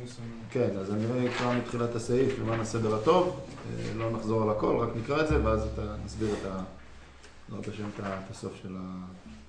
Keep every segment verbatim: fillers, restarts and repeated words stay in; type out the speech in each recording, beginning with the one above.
כן, אז אני אקרא מתחילת הסעיף למען הסדר הטוב, לא נחזור על הכל, רק נקרא את זה ואז נסביר את ה... בעזרת השם את הסוף של ה...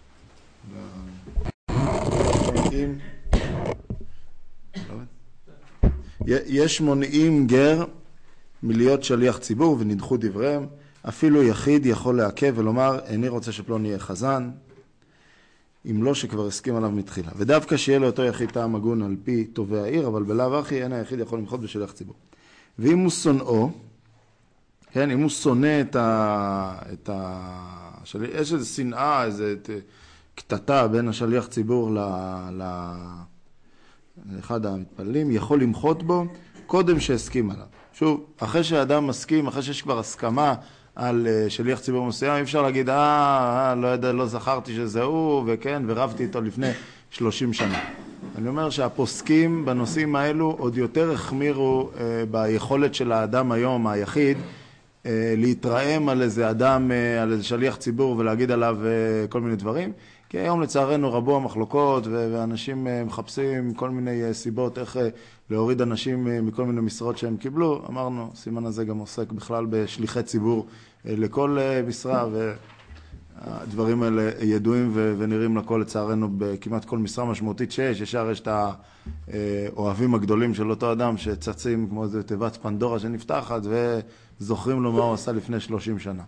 יש מונעים גר מלהיות שליח ציבור ונדחו דבריהם, אפילו יחיד יכול לעכב ולומר איני רוצה שפלוני יהיה חזן, אם לא שכבר הסכים עליו מתחילה. ודווקא שיהיה לאותו יחיד טעם הגון על פי טובי העיר, אבל בלאו הכי אין היחיד יכול למחות בשליח ציבור. ואם הוא שונאו, כן, אם הוא שונא את ה... את ה... של... יש איזו שנאה, איזו קטטה בין השליח ציבור ל... ל... לאחד המתפללים, יכול למחות בו קודם שהסכים עליו. שוב, אחרי שהאדם מסכים, אחרי שיש כבר הסכמה על שליח ציבור מסוים, אי אפשר להגיד, אה, לא יודע, לא זכרתי שזה הוא, וכן, ורבתי איתו לפני שלושים שנה. אני אומר שהפוסקים בנושאים האלו עוד יותר החמירו אה, ביכולת של האדם היום, היחיד, אה, להתרעם על איזה אדם, אה, על איזה שליח ציבור ולהגיד עליו אה, כל מיני דברים. כי היום לצערנו רבו המחלוקות ואנשים מחפשים כל מיני סיבות איך להוריד אנשים מכל מיני משרות שהם קיבלו. אמרנו, סימן הזה גם עוסק בכלל בשליחי ציבור לכל משרה, והדברים האלה ידועים ונראים לכל לצערנו בכמעט כל משרה משמעותית שיש. ישר יש את האוהבים הגדולים של אותו אדם שצצים כמו איזו תיבת פנדורה שנפתחת וזוכרים לו מה הוא עשה לפני שלושים שנה.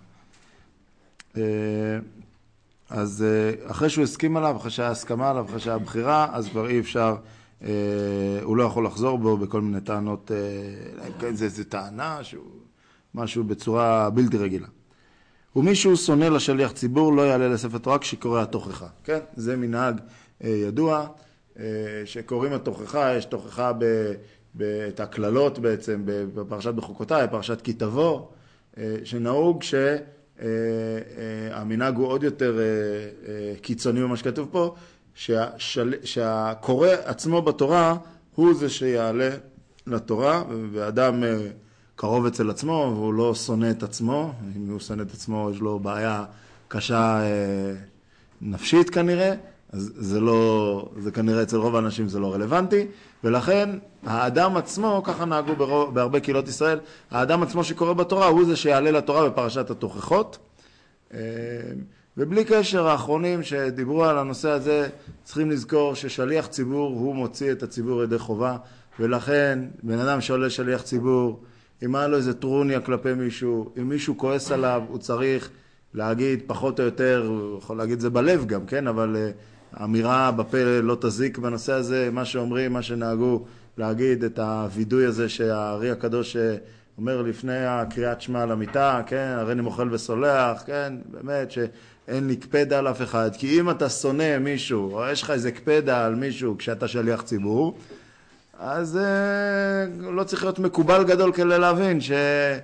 אז אחרי שהוא הסכים עליו, אחרי שהיה הסכמה עליו, אחרי שהיה בחירה, אז כבר אי אפשר, אה, הוא לא יכול לחזור בו בכל מיני טענות, אה, זה, זה טענה, שהוא, משהו בצורה בלתי רגילה. ומישהו שונא לשליח ציבור לא יעלה לספר תורה כשקורא התוכחה. כן? זה מנהג אה, ידוע, אה, שקוראים התוכחה, יש תוכחה ב, ב, את הכללות בעצם, בפרשת בחוקותיי, פרשת כי תבוא, אה, שנהוג ש... המנהג הוא עוד יותר קיצוני ממה שכתוב פה, שהקורא עצמו בתורה הוא זה שיעלה לתורה, ואדם קרוב אצל עצמו והוא לא שונא את עצמו. אם הוא שונא את עצמו יש לו בעיה קשה נפשית כנראה, אז זה לא, זה כנראה אצל רוב האנשים זה לא רלוונטי, ולכן האדם עצמו, ככה נהגו ברוב, בהרבה קהילות ישראל, האדם עצמו שקורא בתורה הוא זה שיעלה לתורה בפרשת התוכחות, ובלי קשר האחרונים שדיברו על הנושא הזה, צריכים לזכור ששליח ציבור הוא מוציא את הציבור ידי חובה, ולכן בן אדם שעולה שליח ציבור, אם היה לו איזה טרוניה כלפי מישהו, אם מישהו כועס עליו, הוא צריך להגיד פחות או יותר, הוא יכול להגיד זה בלב גם, כן? אבל האמירה בפה לא תזיק בנושא הזה, מה שאומרים, מה שנהגו להגיד, את הווידוי הזה שהארי הקדוש אומר לפני הקריאת שמע על המיטה, כן? הרי אני מוכל וסולח, כן? באמת שאין לי קפדה על אף אחד, כי אם אתה שונא מישהו, או יש לך איזה קפדה על מישהו כשאתה שליח ציבור, אז אה, לא צריך להיות מקובל גדול כדי להבין ש...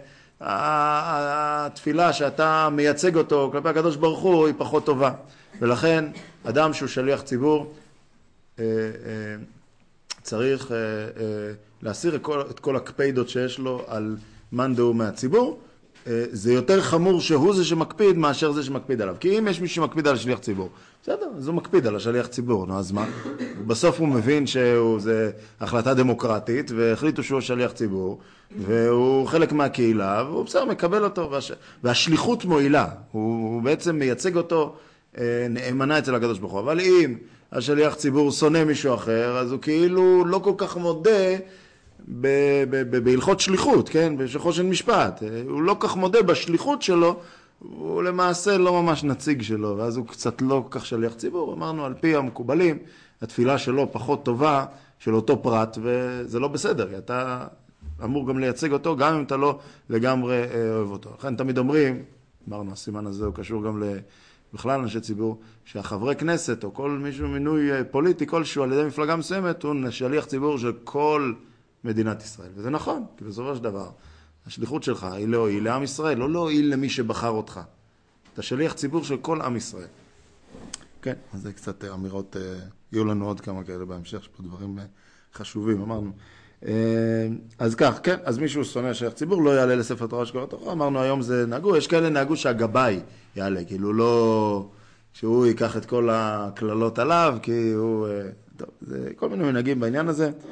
התפילה שאתה מייצג אותו כלפי הקדוש ברוך הוא היא פחות טובה, ולכן אדם שהוא שליח ציבור צריך להסיר את כל הקפידות שיש לו על מאן דהוא מהציבור. זה יותר חמור שהוא זה שמקפיד מאשר זה שמקפיד עליו, כי אם יש מישהו שמקפיד על שליח ציבור, בסדר, אז הוא מקפיד על השליח ציבור, נו, אז מה? בסוף הוא מבין שזה החלטה דמוקרטית, והחליטו שהוא שליח ציבור, והוא חלק מהקהילה, והוא בסדר, מקבל אותו, והש... והשליחות מועילה, הוא, הוא בעצם מייצג אותו אה, נאמנה אצל הקדוש ברוך הוא. אבל אם השליח ציבור שונא מישהו אחר, אז הוא כאילו לא כל כך מודה בהלכות שליחות, כן? בשליחו של משפט. הוא לא כך מודה בשליחות שלו, הוא למעשה לא ממש נציג שלו, ואז הוא קצת לא כך שליח ציבור. אמרנו, על פי המקובלים, התפילה שלו פחות טובה של אותו פרט, וזה לא בסדר, אתה אמור גם לייצג אותו, גם אם אתה לא לגמרי אוהב אותו. לכן תמיד אומרים, אמרנו, הסימן הזה הוא קשור גם בכלל אנשי ציבור, שהחברי כנסת או כל מישהו מינוי פוליטי כלשהו על ידי מפלגה מסוימת, הוא שליח ציבור של כל מדינת ישראל. וזה נכון, כי בסופו של דבר, השליחות שלך היא להועיל לעם ישראל, לא להועיל למי שבחר אותך. אתה שליח ציבור של כל עם ישראל. כן, אז זה קצת אמירות, יהיו לנו עוד כמה כאלה בהמשך, יש פה דברים חשובים, אמרנו. אז כך, כן, אז מישהו שונא שליח ציבור, לא יעלה לספר תורה שקורא תורה, אמרנו היום זה נהגו, יש כאלה נהגו שהגבאי יעלה, כאילו לא, שהוא ייקח את כל הכללות עליו, כי הוא, טוב, זה כל מיני מנהגים בעניין הזה.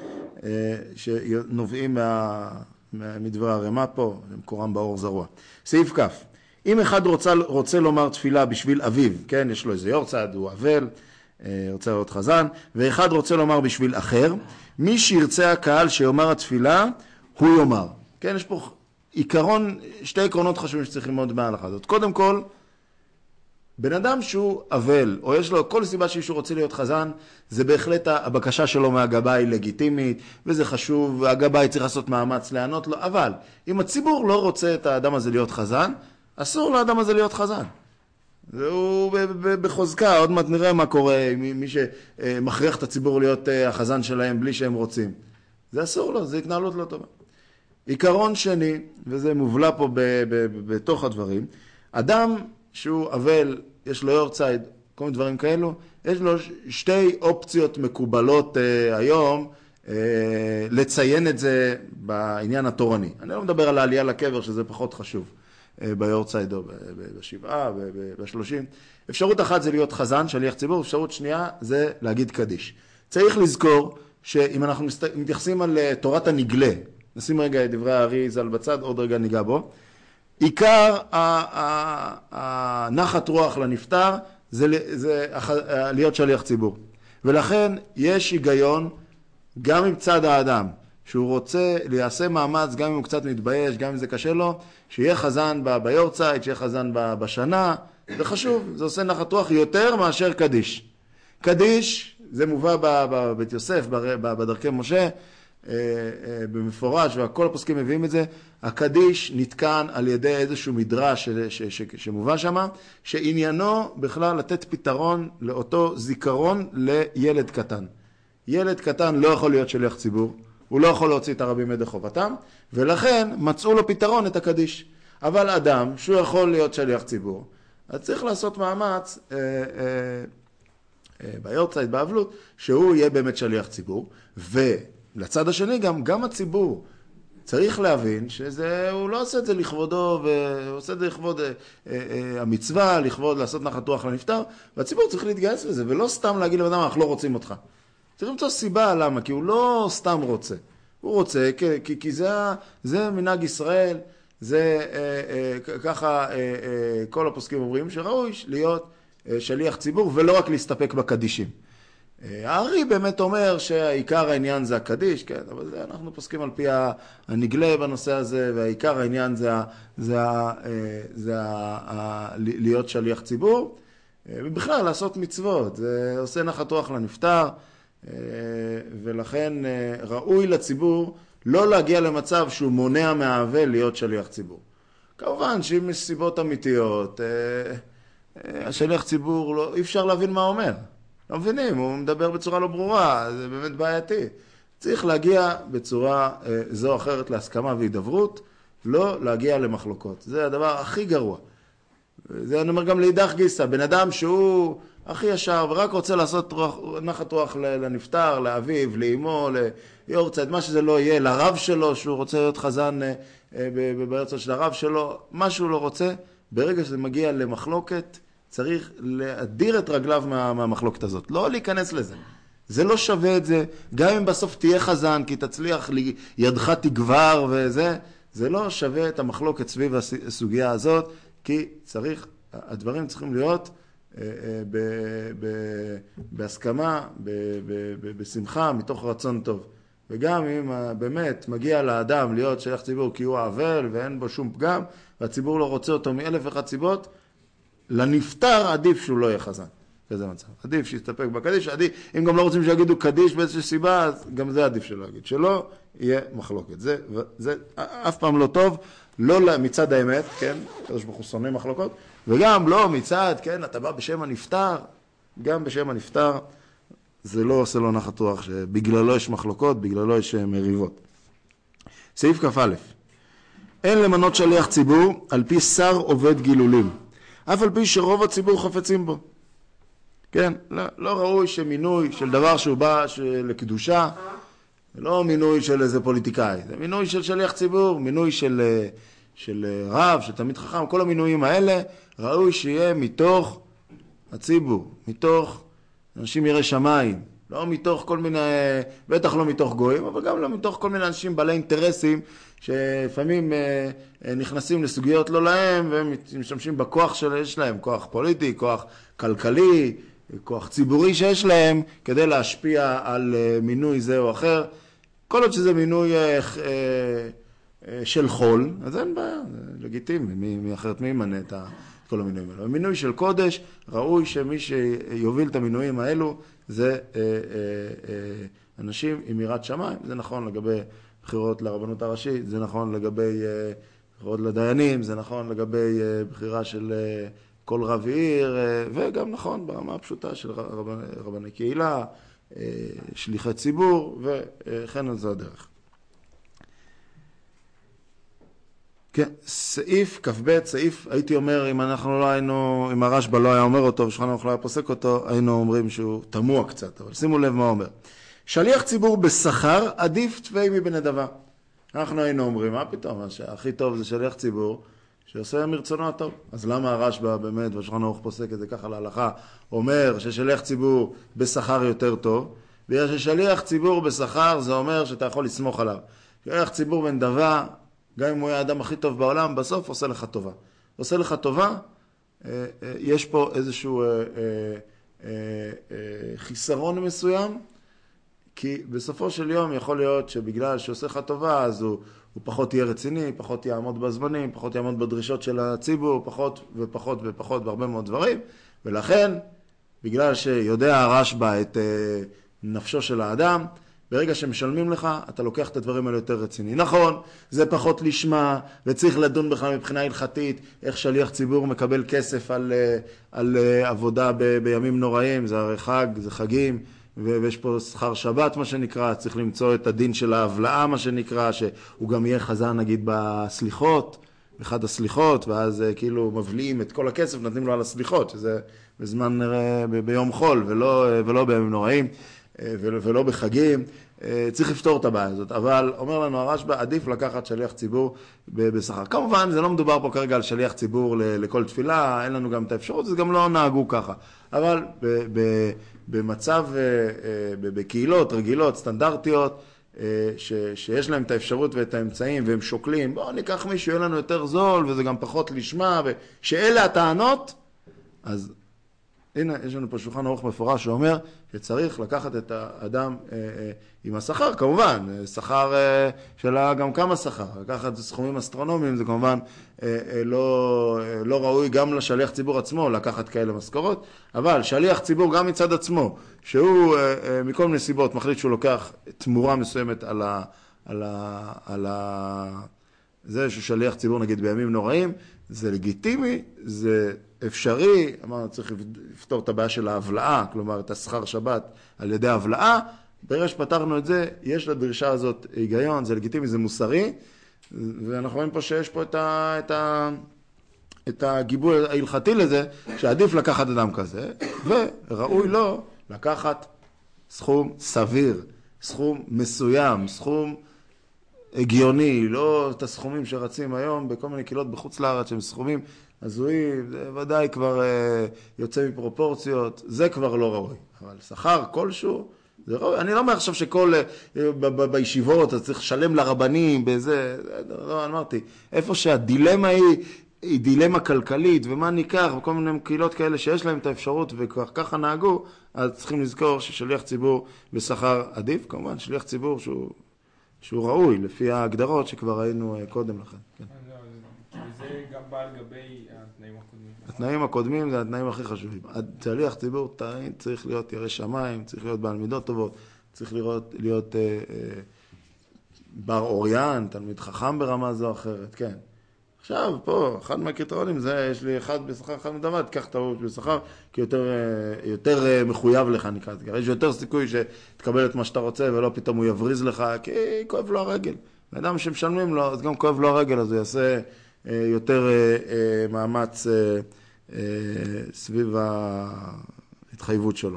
שנובעים מה, מדבר הרמה פה, מקורם באור זרוע. סעיף כף. אם אחד רוצה, רוצה לומר תפילה בשביל אביו, כן, יש לו איזה יורצייט, הוא אבל, רוצה להיות חזן, ואחד רוצה לומר בשביל אחר, מי שירצה הקהל שיאמר התפילה, הוא יאמר. כן, יש פה עיקרון, שתי עקרונות חשובים שצריכים ללמוד בהלכה הזאת. קודם כל, בן אדם שהוא אבל, או יש לו כל סיבה שהוא רוצה להיות חזן, זה בהחלט הבקשה שלו מהגבאי לגיטימית, וזה חשוב, והגבאי צריך לעשות מאמץ לענות לו, אבל אם הציבור לא רוצה את האדם הזה להיות חזן, אסור לאדם הזה להיות חזן. והוא בחוזקה, עוד מעט נראה מה קורה, מי שמכריח את הציבור להיות החזן שלהם בלי שהם רוצים. זה אסור לו, זה התנהלות לא טובה. עיקרון שני, וזה מובלע פה בתוך הדברים, אדם שהוא אבל, יש לו יורצייט, כל מיני דברים כאלו, יש לו שתי אופציות מקובלות uh, היום uh, לציין את זה בעניין התורני. אני לא מדבר על העלייה לקבר, שזה פחות חשוב uh, ביורצייט או בשבעה, בשלושים. אפשרות אחת זה להיות חזן, שליח ציבור, אפשרות שנייה זה להגיד קדיש. צריך לזכור שאם אנחנו מתייחסים על uh, תורת הנגלה, נשים רגע את דברי הארי ז"ל בצד, עוד רגע ניגע בו, עיקר הנחת רוח לנפטר זה, זה להיות שליח ציבור. ולכן יש היגיון גם עם צד האדם, שהוא רוצה ליעשה מאמץ, גם אם הוא קצת מתבייש, גם אם זה קשה לו, שיהיה חזן ביורצייט, שיהיה חזן בשנה, זה חשוב, זה עושה נחת רוח יותר מאשר קדיש. קדיש, זה מובא בבית יוסף, בדרכי משה, במפורש, וכל הפוסקים מביאים את זה, הקדיש נתקן על ידי איזשהו מדרש ש, ש, ש, שמובא שם, שעניינו בכלל לתת פתרון לאותו זיכרון לילד קטן. ילד קטן לא יכול להיות שליח ציבור, הוא לא יכול להוציא את הרבים ידי חובתם, ולכן מצאו לו פתרון את הקדיש. אבל אדם שהוא יכול להיות שליח ציבור, אז צריך לעשות מאמץ אה, אה, אה, ביורצייט, באבלות, שהוא יהיה באמת שליח ציבור, ולצד השני גם, גם הציבור, צריך להבין שזה, הוא לא עושה את זה לכבודו, והוא עושה את זה לכבוד אה, אה, המצווה, לכבוד לעשות נחת רוח לנפטר, והציבור צריך להתגייס לזה, ולא סתם להגיד לבן אדם, אנחנו לא רוצים אותך. צריך למצוא סיבה למה, כי הוא לא סתם רוצה. הוא רוצה, כי, כי, כי זה, זה מנהג ישראל, זה אה, אה, ככה אה, אה, כל הפוסקים אומרים, שראוי להיות אה, שליח ציבור, ולא רק להסתפק בקדישים. הארי באמת אומר שהעיקר העניין זה הקדיש, כן, אבל זה, אנחנו פוסקים על פי הנגלה בנושא הזה, והעיקר העניין זה, זה, זה, זה להיות שליח ציבור, ובכלל לעשות מצוות, זה עושה נחת רוח לנפטר, ולכן ראוי לציבור לא להגיע למצב שהוא מונע מהאבל להיות שליח ציבור. כמובן שאם יש סיבות אמיתיות, השליח ציבור לא, אי אפשר להבין מה אומר. לא מבינים, הוא מדבר בצורה לא ברורה, זה באמת בעייתי. צריך להגיע בצורה אה, זו או אחרת להסכמה והידברות, לא להגיע למחלוקות. זה הדבר הכי גרוע. זה אני אומר גם לידך גיסה, בן אדם שהוא הכי ישר ורק רוצה לעשות רוח, נחת רוח לנפטר, לאביו, לאמו, ליורצייט, מה שזה לא יהיה, לרב שלו, שהוא רוצה להיות חזן אה, אה, ביורצייט של הרב שלו, מה שהוא לא רוצה, ברגע שזה מגיע למחלוקת, צריך להדיר את רגליו מה, מהמחלוקת הזאת, לא להיכנס לזה. זה לא שווה את זה, גם אם בסוף תהיה חזן, כי תצליח, ידך תגבר וזה, זה לא שווה את המחלוקת סביב הסוגיה הזאת, כי צריך, הדברים צריכים להיות אה, אה, ב, ב, בהסכמה, ב, ב, ב, בשמחה, מתוך רצון טוב. וגם אם באמת מגיע לאדם להיות שליח ציבור כי הוא אבל ואין בו שום פגם, והציבור לא רוצה אותו מאלף ואחת סיבות, לנפטר עדיף שהוא לא יהיה חזן. כזה מצב. עדיף שיסתפק בקדיש, עדיף, אם גם לא רוצים שיגידו קדיש באיזושהי סיבה, אז גם זה עדיף שלא יגיד. שלא יהיה מחלוקת. זה, זה אף פעם לא טוב, לא מצד האמת, כן? קדוש ברוך הוא שונא מחלוקות, וגם לא מצד, כן, אתה בא בשם הנפטר, גם בשם הנפטר, זה לא עושה לו נחת רוח, שבגללו יש מחלוקות, בגללו יש מריבות. סעיף כ"א. אין למנות שליח ציבור על פי שר עובד גילולים. אף על פי שרוב הציבור חפצים בו. כן, לא, לא ראוי שמינוי של דבר שהוא בא לקדושה, לא מינוי של איזה פוליטיקאי, זה מינוי של שליח ציבור, מינוי של, של רב, של תלמיד חכם, כל המינויים האלה, ראוי שיהיה מתוך הציבור, מתוך אנשים יראי שמיים, לא מתוך כל מיני, בטח לא מתוך גויים, אבל גם לא מתוך כל מיני אנשים בעלי אינטרסים, שלפעמים נכנסים לסוגיות לא להם, והם משתמשים בכוח שיש להם, כוח פוליטי, כוח כלכלי, כוח ציבורי שיש להם, כדי להשפיע על מינוי זה או אחר. כל עוד שזה מינוי של חול, אז אין בעיה, זה לגיטימי, מי, מי אחרת מי ימנה את כל המינויים האלו. המינוי של קודש, ראוי שמי שיוביל את המינויים האלו, זה אה, אה, אה, אנשים עם יראת שמיים. זה נכון לגבי בחירות לרבנות הראשית, זה נכון לגבי אה, בחירות לדיינים, זה נכון לגבי אה, בחירה של אה, כל רב עיר, אה, וגם נכון ברמה הפשוטה של רבני, רבני קהילה, אה, שליחי ציבור, וכן על זה הדרך. כן, סעיף כ"ב, סעיף, הייתי אומר, אם אנחנו לא היינו, אם הרשב"א לא היה אומר אותו, ושולחן ערוך לא היה פוסק אותו, היינו אומרים שהוא תמוה קצת, אבל שימו לב מה אומר. שליח ציבור בשכר עדיף תווי מבנדבה. אנחנו היינו אומרים, מה פתאום, הכי טוב זה שליח ציבור שעושה מרצונו הטוב. אז למה הרשב"א באמת, ושולחן ערוך פוסק את זה ככה להלכה, אומר ששליח ציבור בשכר יותר טוב, בגלל ששליח ציבור בשכר זה אומר שאתה יכול לסמוך עליו. שליח ציבור בנדבה, גם אם הוא היה האדם הכי טוב בעולם, בסוף עושה לך טובה. עושה לך טובה, יש פה איזשהו חיסרון מסוים, כי בסופו של יום יכול להיות שבגלל שעושה לך טובה, אז הוא, הוא פחות יהיה רציני, פחות יעמוד בזמנים, פחות יעמוד בדרישות של הציבור, פחות ופחות ופחות בהרבה מאוד דברים, ולכן, בגלל שיודע הרשב"א את נפשו של האדם, ברגע שמשלמים לך, אתה לוקח את הדברים האלה יותר רציני. נכון, זה פחות לשמה, וצריך לדון בכלל מבחינה הלכתית, איך שליח ציבור מקבל כסף על, על עבודה ב, בימים נוראים, זה הרי חג, זה חגים, ויש פה שכר שבת, מה שנקרא, צריך למצוא את הדין של ההבלעה, מה שנקרא, שהוא גם יהיה חזן, נגיד, בסליחות, באחד הסליחות, ואז כאילו מבליעים את כל הכסף, נותנים לו על הסליחות, שזה בזמן, ב, ביום חול, ולא, ולא בימים נוראים. ולא בחגים, צריך לפתור את הבעיה הזאת, אבל אומר לנו הרשב"א, עדיף לקחת שליח ציבור בשכר. כמובן, זה לא מדובר פה כרגע על שליח ציבור לכל תפילה, אין לנו גם את האפשרות, זה גם לא נהגו ככה, אבל במצב, בקהילות רגילות, סטנדרטיות, שיש להם את האפשרות ואת האמצעים, והם שוקלים, בואו ניקח מישהו, יהיה לנו יותר זול, וזה גם פחות לשמה, ושאלה הטענות, אז הנה, יש לנו פה שולחן ערוך מפורש שאומר שצריך לקחת את האדם אה, אה, עם השכר, כמובן, שכר אה, שלה גם כמה שכר, לקחת סכומים אסטרונומיים, זה כמובן אה, אה, לא, אה, לא ראוי גם לשליח ציבור עצמו לקחת כאלה משכורות, אבל שליח ציבור גם מצד עצמו, שהוא אה, אה, מכל מיני סיבות מחליט שהוא לוקח תמורה מסוימת על ה... על ה, על ה זה שהוא שליח ציבור נגיד בימים נוראים, זה לגיטימי, זה אפשרי, אמרנו צריך לפתור את הבעיה של ההבלעה, כלומר את השכר שבת על ידי ההבלעה, ברגע שפתרנו את זה, יש לדרישה הזאת היגיון, זה לגיטימי, זה מוסרי, ואנחנו רואים פה שיש פה את, ה, את, ה, את הגיבוי ההלכתי לזה, שעדיף לקחת אדם כזה, וראוי לו לקחת סכום סביר, סכום מסוים, סכום הגיוני, לא את הסכומים שרצים היום בכל מיני קהילות בחוץ לארץ שהם סכומים הזויים, זה ודאי כבר אה, יוצא מפרופורציות, זה כבר לא ראוי. אבל שכר כלשהו, זה ראוי. אני לא אומר עכשיו שכל, אה, ב- ב- בישיבות, אז צריך לשלם לרבנים, בזה, לא, אמרתי, איפה שהדילמה היא, היא דילמה כלכלית, ומה ניקח, וכל מיני קהילות כאלה שיש להם את האפשרות, וככה נהגו, אז צריכים לזכור ששליח ציבור בשכר עדיף, כמובן, שליח ציבור שהוא... שהוא ראוי, לפי ההגדרות שכבר ראינו קודם לכן. כן. וזה גם בא לגבי התנאים הקודמים. התנאים הקודמים זה התנאים הכי חשובים. שליח ציבור צריך להיות ירא שמיים, צריך להיות בעל מידות טובות, צריך להיות, להיות אה, אה, בר אוריין, תלמיד חכם ברמה זו או אחרת, כן. עכשיו, פה, אחד מהקריטריונים זה, יש לי אחד בשכר, אחד מדמה, תיקח טעות בשכר, כי יותר, יותר מחויב לך, נקרא. יש יותר סיכוי שתקבל את מה שאתה רוצה, ולא פתאום הוא יבריז לך, כי כואב לו הרגל. ואדם שמשלמים לו, אז גם כואב לו הרגל, אז הוא יעשה יותר מאמץ סביב ההתחייבות שלו.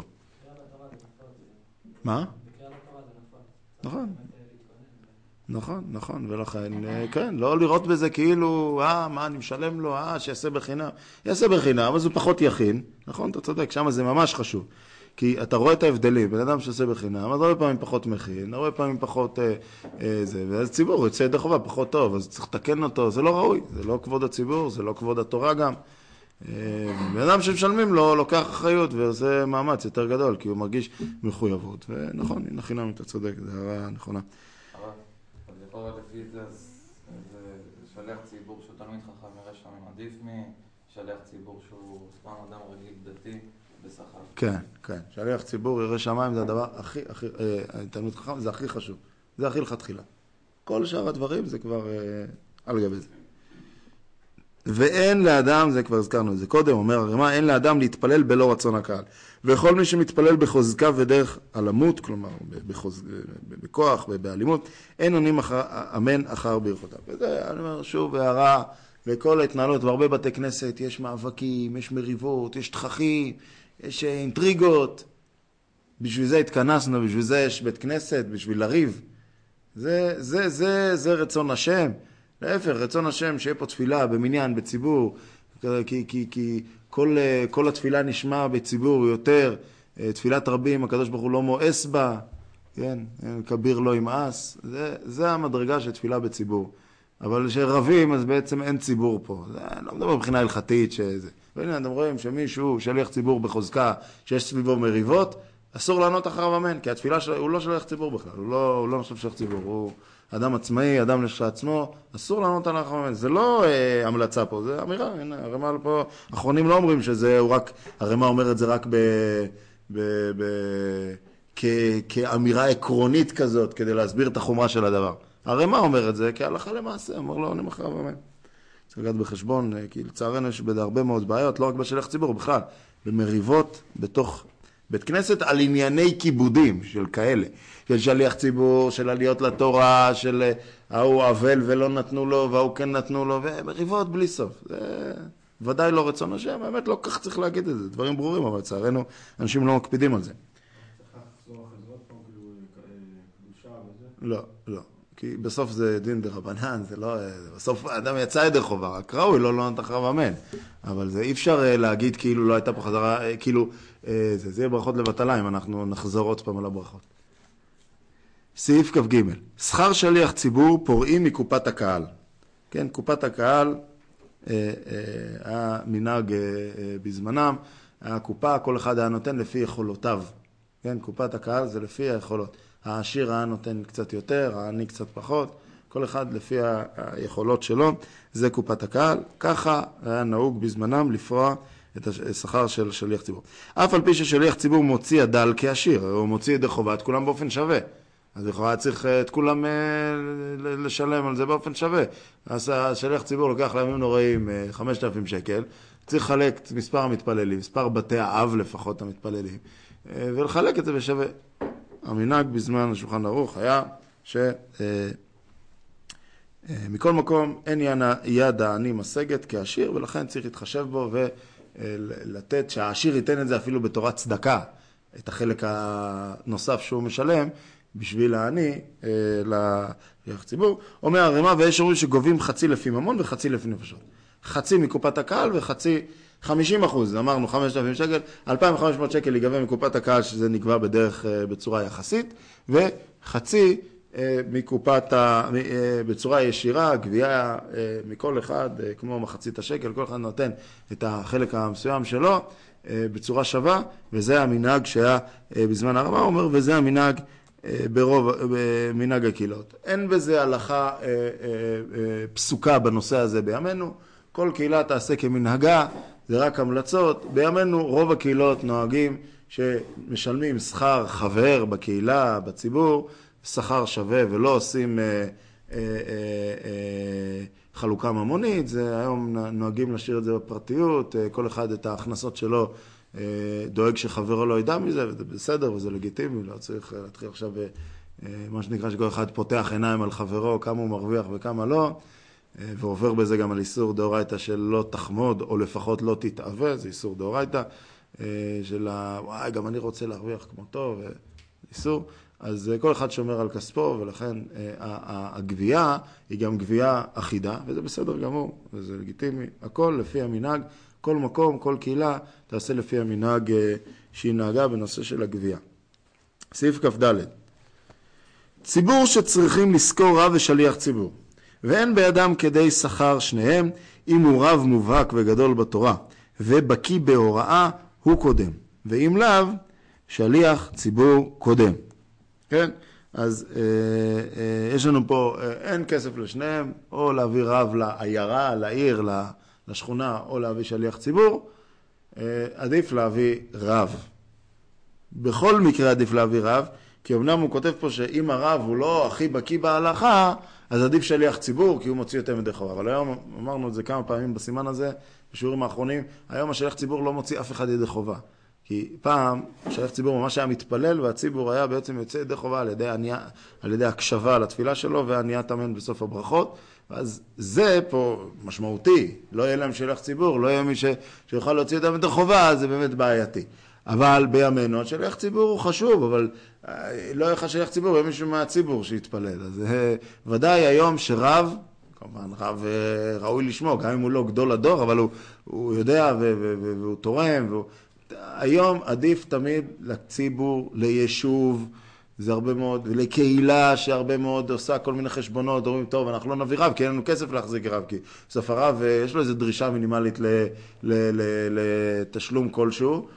מה? נכון. נכון, נכון, ולכן, כן, לא לראות בזה כאילו, אה, מה, אני משלם לו, אה, שיעשה בחינם. יעשה בחינם, אז הוא פחות יכין, נכון, אתה צודק, שם זה ממש חשוב. כי אתה רואה את ההבדלים, בן אדם שעושה בחינם, אז הרבה פעמים פחות מכין, הרבה פעמים פחות אה, אה, זה, ואז ציבור יוצא ידי חובה פחות טוב, אז צריך לתקן אותו, זה לא ראוי, זה לא כבוד הציבור, זה לא כבוד התורה גם. אה, בן אדם שמשלמים לו לוקח אחריות, וזה מאמץ יותר גדול, כי הוא מרגיש מחויבות, ונכון, הנה חינם, אתה צודק, זה הערה נכונה. אבל לכאורה לפי זה, זה שליח ציבור שהוא תלמיד חכם ירא שמיים עדיף משליח ציבור שהוא סתם אדם רגיל דתי בשכר. כן, כן. שליח ציבור ירא שמיים זה הדבר הכי, הכי, אה, תלמיד חכם זה הכי חשוב. זה הכי לכתחילה. כל שאר הדברים זה כבר אה, על גבי זה. ואין לאדם, זה כבר הזכרנו את זה קודם, אומר הרמ"א, אין לאדם להתפלל בלא רצון הקהל. וכל מי שמתפלל בחוזקה ודרך אלימות, כלומר בחוז... בכוח ובאלימות, אין עונים אחר, אמן אחר ברכותיו. וזה, אני אומר שוב, הערה לכל ההתנהלות, והרבה בתי כנסת יש מאבקים, יש מריבות, יש תככים, יש אינטריגות. בשביל זה התכנסנו, בשביל זה יש בית כנסת, בשביל לריב. זה, זה, זה, זה רצון השם. להפך, רצון השם שיהיה פה תפילה במניין, בציבור, כי, כי, כי כל, כל התפילה נשמע בציבור יותר, תפילת רבים, הקדוש ברוך הוא לא מואס בה, כן, כביר לא ימאס, זה, זה המדרגה של תפילה בציבור. אבל כשרבים, אז בעצם אין ציבור פה. זה, לא מדבר מבחינה הלכתית שזה. והנה, אתם רואים שמישהו שליח ציבור בחוזקה, שיש סביבו מריבות, אסור לענות אחריו אמן, כי התפילה שלו, הוא לא שליח ציבור בכלל, הוא לא, הוא לא נחשב שליח ציבור, הוא אדם עצמאי, אדם לשעצמו, אסור לענות עליו אמן. זה לא אה, המלצה פה, זה אמירה, הנה, הרמ"א פה, האחרונים לא אומרים שזה, הוא רק, הרמ"א אומר את זה רק ב... ב, ב כ, כאמירה עקרונית כזאת, כדי להסביר את החומרה של הדבר. הרמ"א אומר את זה כהלכה למעשה, אומר לו, עונים אחריו אמן. צריך לקחת בחשבון, כי לצערנו יש בהרבה מאוד בעיות, לא רק בשליח ציבור, בכלל, במריבות בתוך בית כנסת על ענייני כיבודים של כאלה, של שליח ציבור, של עליות לתורה, של ההוא אבל ולא נתנו לו, והוא כן נתנו לו, ומריבות בלי סוף. זה ודאי לא רצון השם, האמת לא כך צריך להגיד את זה, דברים ברורים, אבל לצערנו אנשים לא מקפידים על זה. צריך לחזור אחרי זה עוד פעם, כאילו, קדושה וזה? לא, לא. כי בסוף זה דין דרבנן, זה לא, בסוף האדם יצא ידי חובה, רק ראוי, לא לא נתחרב אמן. אבל זה אי אפשר להגיד כאילו לא הייתה פה חזרה, כאילו, זה, זה יהיה ברכות לבטלה אם אנחנו נחזור עוד פעם על הברכות. סעיף כ"ג, שכר שליח ציבור פורעים מקופת הקהל. כן, קופת הקהל, המנהג בזמנם, הקופה, כל אחד היה נותן לפי יכולותיו. כן, קופת הקהל זה לפי היכולות. העשיר היה נותן קצת יותר, העני קצת פחות, כל אחד לפי היכולות שלו, זה קופת הקהל. ככה היה נהוג בזמנם לפרוע את השכר של שליח ציבור. אף על פי ששליח ציבור מוציא הדל כעשיר, הוא מוציא ידי חובה את כולם באופן שווה. אז לכאורה צריך את כולם לשלם על זה באופן שווה. אז השליח ציבור לוקח לימים נוראים חמשת אלפים שקל, צריך לחלק את מספר המתפללים, מספר בתי האב לפחות המתפללים, ולחלק את זה בשווה. המנהג בזמן השולחן ערוך היה שמכל מקום אין יד העני משגת כעשיר, ולכן צריך להתחשב בו ולתת שהעשיר ייתן את זה אפילו בתורת צדקה, את החלק הנוסף שהוא משלם בשביל העני לשליח ציבור. אומר הרמ"א, ויש אומרים שגובים חצי לפי ממון וחצי לפי נפשות. חצי מקופת הקהל וחצי חמישים אחוז, אמרנו חמשת אלפים שקל, אלפיים וחמש מאות שקל ייגבה מקופת הקהל, שזה נקבע בדרך, בצורה יחסית, וחצי מקופת, בצורה ישירה, גבייה מכל אחד, כמו מחצית השקל, כל אחד נותן את החלק המסוים שלו, בצורה שווה, וזה המנהג שהיה בזמן הרמ"א, אומר, וזה המנהג ברוב, במנהג הקהילות. אין בזה הלכה פסוקה בנושא הזה בימינו, כל קהילה תעשה כמנהגה, זה רק המלצות. בימינו רוב הקהילות נוהגים שמשלמים שכר חבר בקהילה, בציבור, שכר שווה, ולא עושים אה, אה, אה, אה, חלוקה ממונית. זה היום נוהגים להשאיר את זה בפרטיות, אה, כל אחד את ההכנסות שלו אה, דואג שחברו לא ידע מזה, וזה בסדר וזה לגיטימי, לא צריך להתחיל עכשיו אה, מה שנקרא שכל אחד פותח עיניים על חברו, כמה הוא מרוויח וכמה לא. ועובר בזה גם על איסור דאורייתא של לא תחמוד, או לפחות לא תתאווה, זה איסור דאורייתא, של וואי, גם אני רוצה להרוויח כמותו, ואיסור. אז כל אחד שומר על כספו, ולכן הגבייה היא גם גבייה אחידה, וזה בסדר גמור, וזה לגיטימי. הכל לפי המנהג, כל מקום, כל קהילה, תעשה לפי המנהג שהיא נהגה בנושא של הגבייה. סעיף כ"ד. ציבור שצריכים לזכור רב ושליח ציבור, ואין בידם כדי שכר שניהם, אם הוא רב מובהק וגדול בתורה, ובקי בהוראה, הוא קודם. ואם לאו, שליח ציבור קודם. כן? אז אה, אה, יש לנו פה, אה, אין כסף לשניהם, או להביא רב לעיירה, לעיר, לשכונה, או להביא שליח ציבור, אה, עדיף להביא רב. בכל מקרה עדיף להביא רב, כי אמנם הוא כותב פה שאם הרב הוא לא הכי בקי בהלכה, אז עדיף שליח ציבור, כי הוא מוציא יותר מדי חובה. אבל היום אמרנו את זה כמה פעמים בסימן הזה, בשיעורים האחרונים, היום השליח ציבור לא מוציא אף אחד ידי חובה. כי פעם שליח ציבור ממש היה מתפלל, והציבור היה בעצם יוצא ידי חובה על ידי, ענייה, על ידי הקשבה לתפילה שלו, ועניית אמן בסוף הברכות. אז זה פה משמעותי, לא יהיה להם שליח ציבור, לא יהיה מי ש... שיוכל להוציא אותם ידי חובה, זה באמת בעייתי. אבל בימינו, השליח ציבור הוא חשוב, אבל לא יהיה שליח ציבור, יהיה מישהו מהציבור שיתפלל. אז ודאי היום שרב, כמובן רב ראוי לשמו, גם אם הוא לא גדול הדור, אבל הוא, הוא יודע ו- ו- ו- והוא תורם. והוא... היום עדיף תמיד לציבור, ליישוב, זה הרבה מאוד, ולקהילה שהרבה מאוד עושה כל מיני חשבונות, אומרים, טוב, אנחנו לא נביא רב, כי אין לנו כסף להחזיק רב, כי בסוף הרב יש לו איזו דרישה מינימלית לתשלום כלשהו,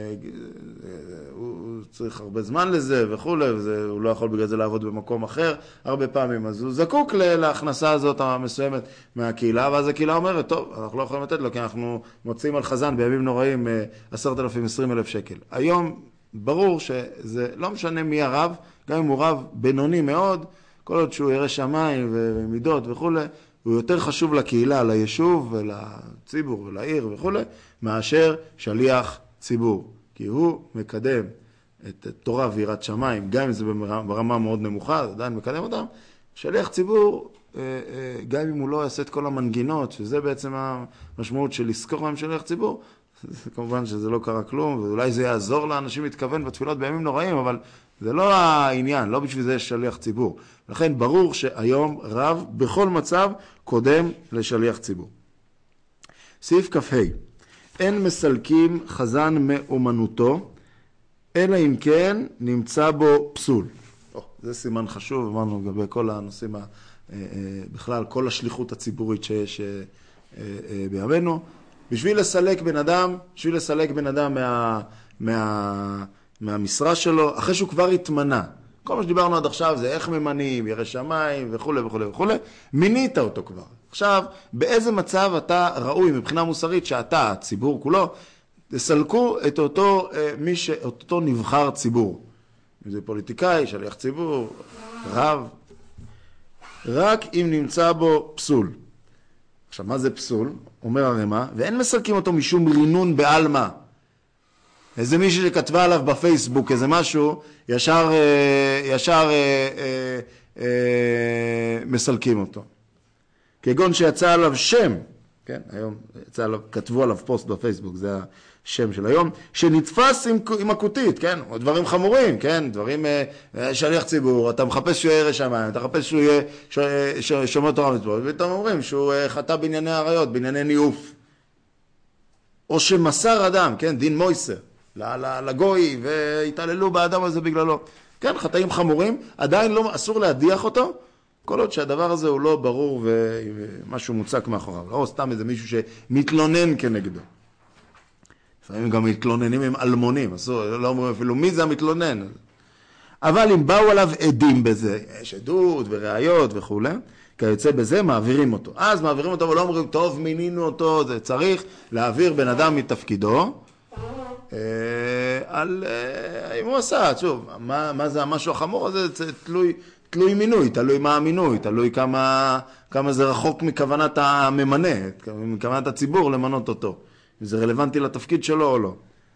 הוא צריך הרבה זמן לזה וכו', הוא לא יכול בגלל זה לעבוד במקום אחר הרבה פעמים, אז הוא זקוק להכנסה הזאת המסוימת מהקהילה, ואז הקהילה אומרת, טוב, אנחנו לא יכולים לתת לו, כי אנחנו מוצאים על חזן בימים נוראים עשרת אלפים, עשרים אלף שקל. היום ברור שזה לא משנה מי הרב, גם אם הוא רב בינוני מאוד, כל עוד שהוא ירא שמיים ומידות וכו', הוא יותר חשוב לקהילה, ליישוב ולציבור ולעיר וכו', מאשר שליח ציבור, כי הוא מקדם את תורה ויראת שמיים, גם אם זה ברמה מאוד נמוכה, עדיין מקדם אותם. שליח ציבור, גם אם הוא לא יעשה את כל המנגינות, שזה בעצם המשמעות של לזכור להם שליח ציבור, כמובן שזה לא קרה כלום, ואולי זה יעזור לאנשים להתכוון בתפילות בימים נוראים, אבל זה לא העניין, לא בשביל זה יש שליח ציבור. לכן ברור שהיום רב בכל מצב קודם לשליח ציבור. סעיף כ"ה. אין מסלקים חזן מאומנותו, אלא אם כן נמצא בו פסול. Oh, זה סימן חשוב, אמרנו לגבי כל הנושאים, בכלל כל השליחות הציבורית שיש בימינו. בשביל לסלק בן אדם, בשביל לסלק בן אדם מה, מה, מהמשרה שלו, אחרי שהוא כבר התמנה. כל מה שדיברנו עד עכשיו זה איך ממנים, ירא שמיים וכו' וכו' וכו'. מינית אותו כבר. עכשיו, באיזה מצב אתה ראוי מבחינה מוסרית שאתה, הציבור כולו, תסלקו את אותו, מי ש... אותו נבחר ציבור. אם זה פוליטיקאי, שליח ציבור, רב, רק אם נמצא בו פסול. עכשיו, מה זה פסול? אומר הרמ"א, ואין מסלקים אותו משום רינון בעלמא. איזה מישהו שכתבה עליו בפייסבוק, איזה משהו, ישר, ישר אה, אה, מסלקים אותו. כגון שיצא עליו שם, כן, היום יצא עליו, כתבו עליו פוסט בפייסבוק, זה השם של היום, שנתפס עם, עם הכותית, כן, או דברים חמורים, כן, דברים, אה, שליח ציבור, אתה מחפש שהוא ירא שמיים, אתה מחפש שהוא יהיה ש, ש, שומר תורה ומצוות, ואתם אומרים שהוא אה, חטא בענייני עריות, בענייני ניאוף. או שמסר אדם, כן, דין מויסר, לגוי, והתעללו באדם הזה בגללו. כן, חטאים חמורים, עדיין לא, אסור להדיח אותו, כל עוד שהדבר הזה הוא לא ברור ומשהו מוצק מאחוריו. לא סתם איזה מישהו שמתלונן כנגדו. לפעמים גם מתלוננים עם אלמונים, אסור, לא אומרים אפילו מי זה המתלונן. אבל אם באו עליו עדים בזה, יש עדות וראיות וכו', כיוצא בזה מעבירים אותו. אז מעבירים אותו ולא אומרים, טוב, מינינו אותו, זה צריך להעביר בן אדם מתפקידו, על אם הוא עשה, שוב, מה, מה זה המשהו החמור הזה, זה תלוי, תלוי מינוי, תלוי מה המינוי, תלוי כמה, כמה זה רחוק מכוונת הממנה, מכוונת הציבור למנות אותו, אם זה רלוונטי לתפקיד שלו או לא.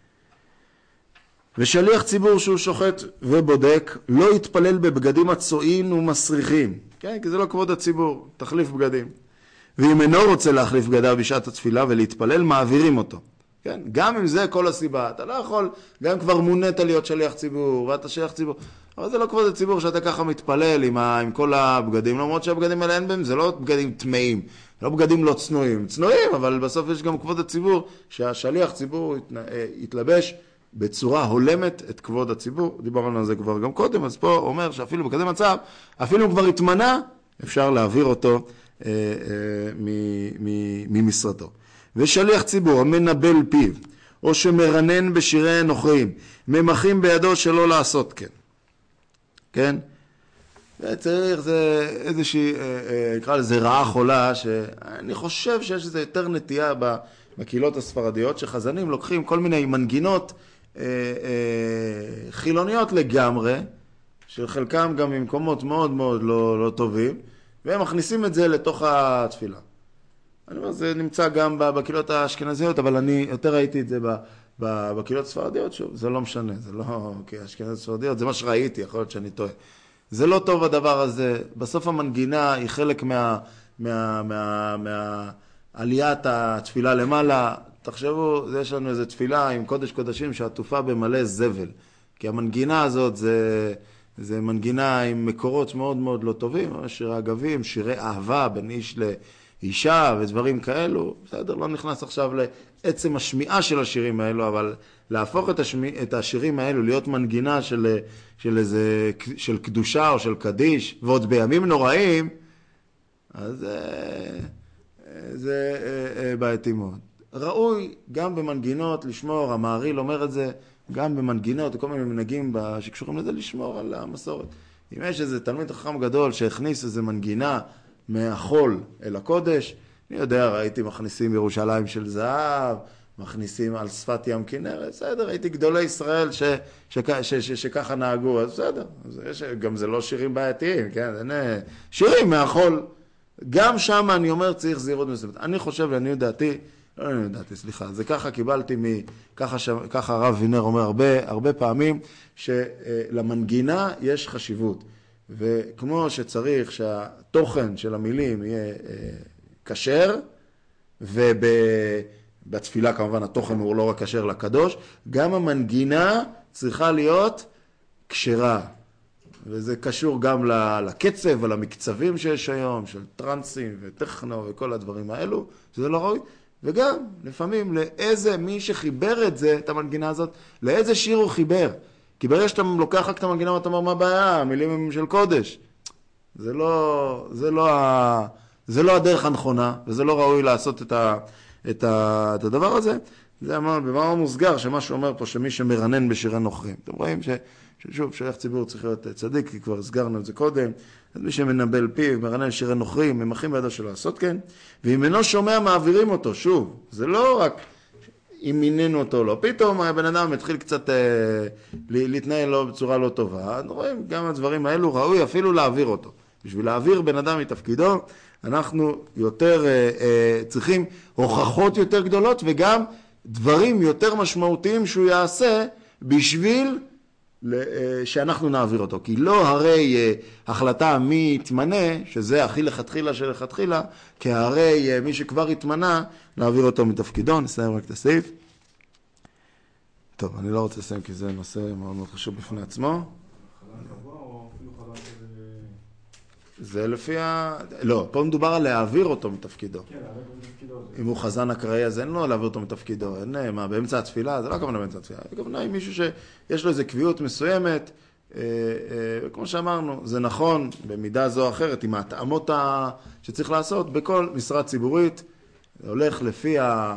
ושליח ציבור שהוא שוחט ובודק, לא יתפלל בבגדים הצועים ומסריחים, כן? כי זה לא כבוד הציבור, תחליף בגדים. ואם אינו רוצה להחליף בגדיו בשעת התפילה ולהתפלל, מעבירים אותו. כן? גם אם זה כל הסיבה, אתה לא יכול, גם כבר מונית להיות שליח ציבור, ואתה שליח ציבור, אבל זה לא כבוד הציבור שאתה ככה מתפלל עם, ה, עם כל הבגדים, למרות שהבגדים האלה אין בהם, זה לא בגדים טמאים, לא בגדים לא צנועים, צנועים, אבל בסוף יש גם כבוד הציבור, שהשליח ציבור יתלבש בצורה הולמת את כבוד הציבור. דיברנו על זה כבר גם קודם, אז פה אומר שאפילו בכזה מצב, אפילו כבר התמנה, אפשר להעביר אותו אה, אה, ממשרתו. ושליח ציבור המנבל פיו, או שמרנן בשירי נוכרים, ממחים בידו שלא לעשות כן. כן? וצריך, זה איזושהי, נקרא לזה רעה חולה, שאני חושב שיש איזו יותר נטייה בקהילות הספרדיות, שחזנים לוקחים כל מיני מנגינות חילוניות לגמרי, של חלקם גם ממקומות מאוד מאוד לא, לא טובים, והם מכניסים את זה לתוך התפילה. אני אומר, זה נמצא גם בקהילות האשכנזיות, אבל אני יותר ראיתי את זה בקהילות הספרדיות, שוב, זה לא משנה, זה לא כאשכנזיות הספרדיות, זה מה שראיתי, יכול להיות שאני טועה. זה לא טוב הדבר הזה, בסוף המנגינה היא חלק מה, מה, מה, מה עליית התפילה למעלה. תחשבו, יש לנו איזו תפילה עם קודש קודשים שעטופה במלא זבל, כי המנגינה הזאת זה, זה מנגינה עם מקורות מאוד מאוד לא טובים, שירי אגבים, שירי אהבה בין איש לאישה ודברים כאלו. בסדר, לא נכנס עכשיו לעצם השמיעה של השירים האלו, אבל להפוך את, השמי, את השירים האלו להיות מנגינה של, של, איזה, של קדושה או של קדיש, ועוד בימים נוראים, אז זה, זה בעייתי מאוד. ראוי גם במנגינות לשמור, המהרי"ל אומר את זה, גם במנגינות, וכל מיני מנהגים שקשורים לזה, לשמור על המסורת. אם יש איזה תלמיד חכם גדול שהכניס איזה מנגינה מהחול אל הקודש, אני יודע, ראיתי מכניסים ירושלים של זהב, מכניסים על שפת ים כנרת, בסדר, ראיתי גדולי ישראל ש, ש, ש, ש, שככה נהגו, אז בסדר, אז יש, גם זה לא שירים בעייתיים, כן, הנה, שירים מהחול, גם שם אני אומר צריך זהירות מסוימת. אני חושב, לעניות דעתי, לא לעניות דעתי, סליחה, זה ככה קיבלתי מ... ככה, ש... ככה הרב וינר אומר הרבה, הרבה פעמים, שלמנגינה יש חשיבות, וכמו שצריך שהתוכן של המילים יהיה כשר, ובתפילה כמובן התוכן הוא לא רק כשר לקדוש, גם המנגינה צריכה להיות כשרה. וזה קשור גם לקצב ולמקצבים שיש היום, של טרנסים וטכנו וכל הדברים האלו, שזה לא ראוי. וגם, לפעמים, לאיזה, מי שחיבר את זה, את המנגינה הזאת, לאיזה שיר הוא חיבר. כי ברגע שאתה לוקח רק את המנגינה ואתה אומר, מה הבעיה? המילים הם של קודש. זה לא, זה לא, זה לא הדרך הנכונה, וזה לא ראוי לעשות את, ה, את, ה, את הדבר הזה. זה במאמר מוסגר, שמה שאומר פה, שמי שמרנן בשירי נוכרים. אתם רואים ש... שוב, שליח ציבור צריך להיות צדיק, כי כבר הסגרנו את זה קודם. אז מי שמנבל פיו, מרנן שירי נוכרים, ממחים בידו שלו לעשות כן, ואם אינו שומע, מעבירים אותו. שוב, זה לא רק אם מיננו אותו לא. פתאום הבן אדם מתחיל קצת אה, להתנהל לו בצורה לא טובה. אנחנו רואים גם הדברים האלו, ראוי אפילו להעביר אותו. בשביל להעביר בן אדם מתפקידו, אנחנו יותר אה, אה, צריכים הוכחות יותר גדולות, וגם דברים יותר משמעותיים שהוא יעשה בשביל שאנחנו נעביר אותו. כי לא הרי החלטה מי יתמנה, שזה הכי לכתחילה של לכתחילה, כי הרי מי שכבר יתמנה, נעביר אותו מתפקידו. נסיים רק את הסעיף. טוב, אני לא רוצה לסיים כי זה נושא מאוד מאוד חשוב בפני עצמו. חלל גבוה או אפילו חלל של... זה לפי ה... לא, פה מדובר על להעביר אותו מתפקידו. כן, להעביר אותו מתפקידו. אם הוא חזן אקראי, אז אין לו להעביר אותו מתפקידו. אין, מה, באמצע התפילה? זה לא הכוונה באמצע התפילה. זה הכוונה עם מישהו שיש לו איזו קביעות מסוימת, וכמו שאמרנו, זה נכון במידה זו או אחרת, עם ההתאמות שצריך לעשות בכל משרה ציבורית, זה הולך לפי ה...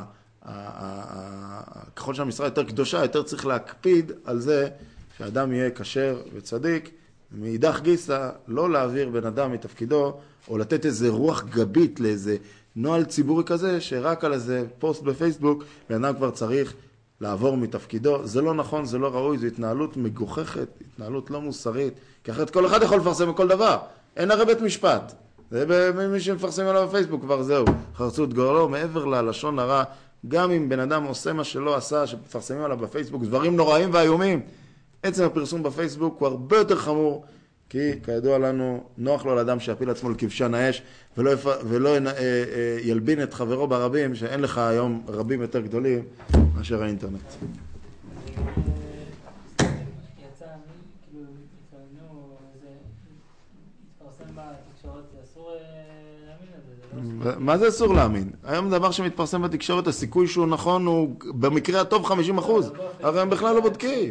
ככל שהמשרה יותר קדושה, יותר צריך להקפיד על זה שהאדם יהיה כשר וצדיק, מאידך גיסא, לא להעביר בן אדם מתפקידו, או לתת איזה רוח גבית לאיזה נוהל ציבורי כזה, שרק על איזה פוסט בפייסבוק, בן אדם כבר צריך לעבור מתפקידו. זה לא נכון, זה לא ראוי, זו התנהלות מגוחכת, התנהלות לא מוסרית, כי אחרת כל אחד יכול לפרסם בכל דבר. אין הרי בית משפט. זה מי שמפרסם עליו בפייסבוק כבר זהו. חרצו את גורלו, מעבר ללשון הרע, גם אם בן אדם עושה מה שלא עשה, שמפרסמים עליו בפייסבוק, דברים נוראים ואיומים, עצם הפרסום בפייסבוק הוא הרבה יותר חמור, כי כידוע לנו, נוח לו לאדם שיפיל עצמו לכבשן האש, ולא, ולא ילבין את חברו ברבים, שאין לך היום רבים יותר גדולים מאשר האינטרנט. מתפרסם בתקשורת, אסור להאמין לזה. מה זה אסור להאמין? היום דבר שמתפרסם בתקשורת, הסיכוי שהוא נכון הוא במקרה הטוב חמישים אחוז. הרי הם בכלל לא בודקים.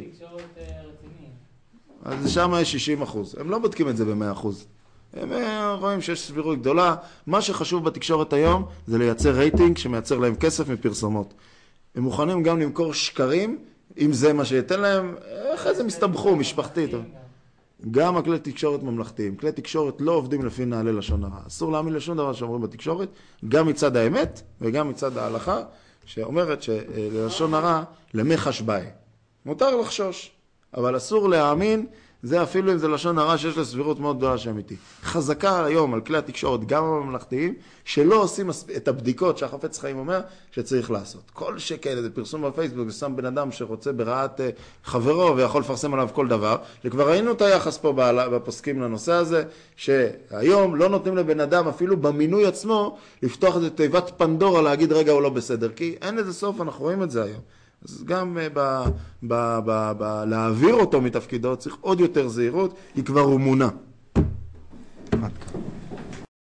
אז שם יש שישים אחוז. הם לא בודקים את זה ב-מאה אחוז. הם רואים שיש סבירות גדולה. מה שחשוב בתקשורת היום זה לייצר רייטינג שמייצר להם כסף מפרסומות. הם מוכנים גם למכור שקרים, אם זה מה שיתן להם, אחרי זה מסתבכו, משפחתית. גם הכלי תקשורת ממלכתיים. כלי תקשורת לא עובדים לפי נעלי לשון הרע. אסור להאמין לשון דבר שאומרים בתקשורת, גם מצד האמת וגם מצד ההלכה, שאומרת שלשון הרע למי חשבאי. מותר לחשוש, אבל אסור להאמין, זה אפילו אם זה לשון הרע שיש לה סבירות מאוד גדולה שאמיתי. חזקה היום על כלי התקשורת, גם הממלכתיים, שלא עושים את הבדיקות שהחפץ חיים אומר שצריך לעשות. כל שכן, זה פרסום בפייסבוק, ושם בן אדם שרוצה ברעת חברו ויכול לפרסם עליו כל דבר, וכבר ראינו את היחס פה בפוסקים לנושא הזה, שהיום לא נותנים לבן אדם אפילו במינוי עצמו לפתוח את תיבת פנדורה להגיד רגע הוא לא בסדר, כי אין לזה סוף, אנחנו רואים את זה היום. אז גם ב, ב, ב, ב, להעביר אותו מתפקידו צריך עוד יותר זהירות, היא כבר הוא מונה.